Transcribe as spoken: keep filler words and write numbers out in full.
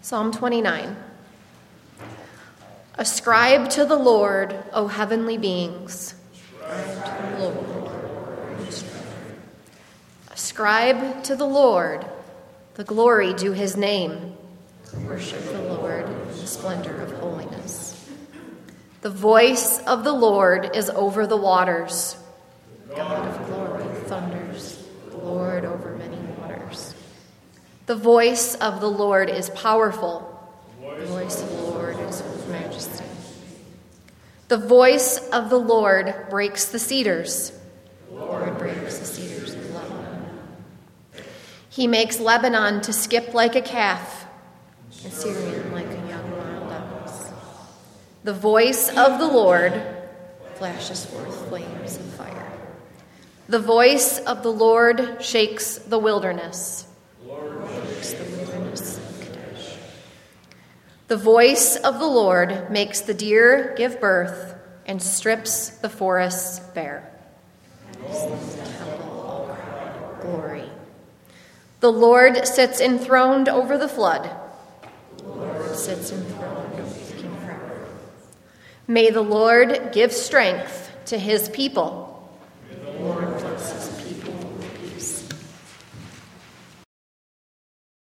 Psalm twenty-nine. Ascribe to the Lord, O heavenly beings. Ascribe to the Lord. Ascribe to the Lord the glory due his name. Worship the Lord in the splendor of holiness. The voice of the Lord is over the waters. God of glory thunders, the Lord over many waters. The voice of the Lord is powerful. The voice of the Lord is full of majesty. The voice of the Lord breaks the cedars. The Lord breaks the cedars of Lebanon. He makes Lebanon to skip like a calf, and Syrian like a young wild ox. The voice of the Lord flashes forth flames of fire. The voice of the Lord shakes the wilderness. Shakes the wilderness of Kadesh. The voice of the Lord makes the deer give birth and strips the forests bare. The temple all cried, glory. The Lord sits enthroned over the flood. The Lord sits enthroned over King Pharaoh. May the Lord give strength to his people.